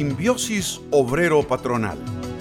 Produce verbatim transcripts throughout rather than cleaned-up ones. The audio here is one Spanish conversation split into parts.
Simbiosis obrero-patronal.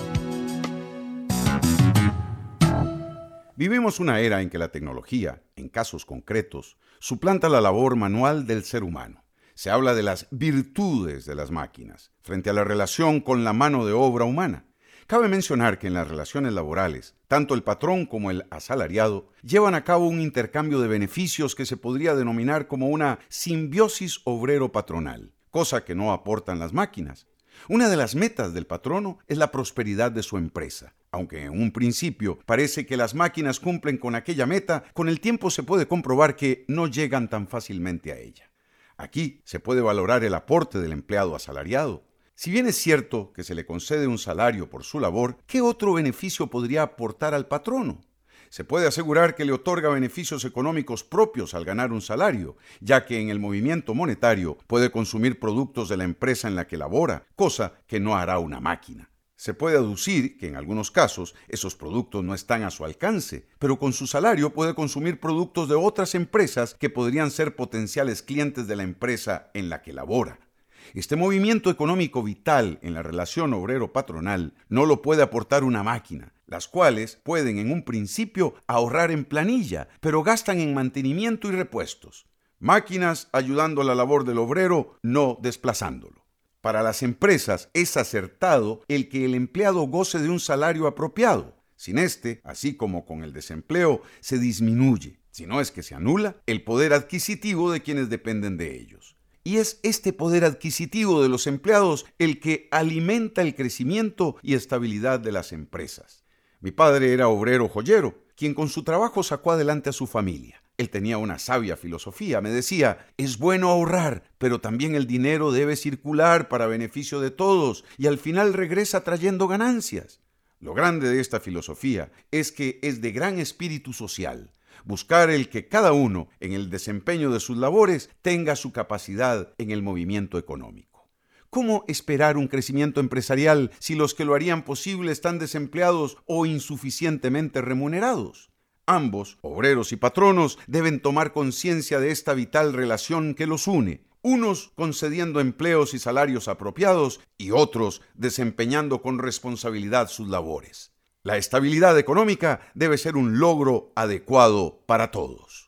Vivimos una era en que la tecnología, en casos concretos, suplanta la labor manual del ser humano. Se habla de las virtudes de las máquinas frente a la relación con la mano de obra humana. Cabe mencionar que en las relaciones laborales, tanto el patrón como el asalariado llevan a cabo un intercambio de beneficios que se podría denominar como una simbiosis obrero-patronal, cosa que no aportan las máquinas. Una de las metas del patrono es la prosperidad de su empresa. Aunque en un principio parece que las máquinas cumplen con aquella meta, con el tiempo se puede comprobar que no llegan tan fácilmente a ella. Aquí se puede valorar el aporte del empleado asalariado. Si bien es cierto que se le concede un salario por su labor, ¿qué otro beneficio podría aportar al patrono? Se puede asegurar que le otorga beneficios económicos propios al ganar un salario, ya que en el movimiento monetario puede consumir productos de la empresa en la que labora, cosa que no hará una máquina. Se puede aducir que en algunos casos esos productos no están a su alcance, pero con su salario puede consumir productos de otras empresas que podrían ser potenciales clientes de la empresa en la que labora. Este movimiento económico vital en la relación obrero-patronal no lo puede aportar una máquina, las cuales pueden en un principio ahorrar en planilla, pero gastan en mantenimiento y repuestos. Máquinas ayudando a la labor del obrero, no desplazándolo. Para las empresas es acertado el que el empleado goce de un salario apropiado. Sin este, así como con el desempleo, se disminuye, si no es que se anula, el poder adquisitivo de quienes dependen de ellos. Y es este poder adquisitivo de los empleados el que alimenta el crecimiento y estabilidad de las empresas. Mi padre era obrero joyero, quien con su trabajo sacó adelante a su familia. Él tenía una sabia filosofía, me decía, es bueno ahorrar, pero también el dinero debe circular para beneficio de todos y al final regresa trayendo ganancias. Lo grande de esta filosofía es que es de gran espíritu social. Buscar el que cada uno, en el desempeño de sus labores, tenga su capacidad en el movimiento económico. ¿Cómo esperar un crecimiento empresarial si los que lo harían posible están desempleados o insuficientemente remunerados? Ambos, obreros y patronos, deben tomar conciencia de esta vital relación que los une, unos concediendo empleos y salarios apropiados y otros desempeñando con responsabilidad sus labores. La estabilidad económica debe ser un logro adecuado para todos.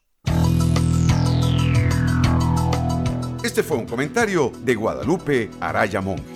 Este fue un comentario de Guadalupe Araya Monge.